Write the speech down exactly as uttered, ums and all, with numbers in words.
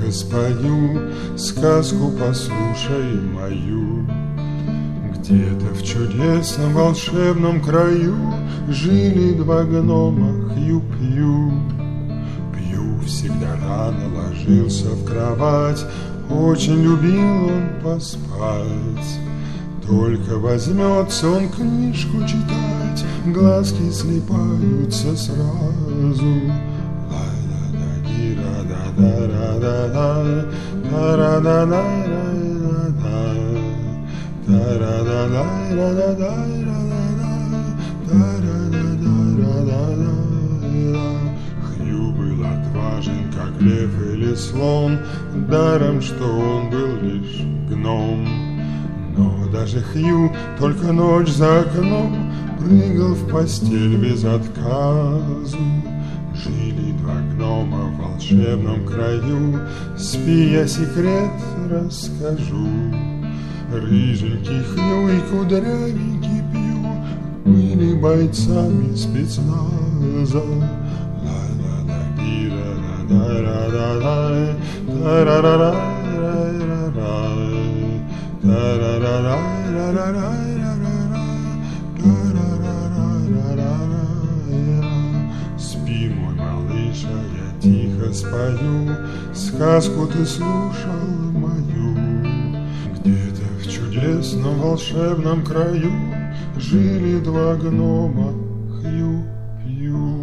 тихо спою, сказку послушай мою. Где-то в чудесном волшебном краю жили два гнома Хью-Пью. Пью всегда рано ложился в кровать, очень любил он поспать. Только возьмется он книжку читать, глазки слипаются сразу. Хью был отважен, как лев или слон, даром, что он был лишь гном. Но даже Хью только ночь за окном прыгал в постель без отказу. Жили два гнома в волшебном краю, спи, я секрет расскажу. Рыженький Хью и кудрявенький Пью были бойцами спецназа. Спи, мой малыш, а я тихо спою, сказку ты слушал мою. Где-то в чудесном волшебном краю жили два гнома Хью-Пью.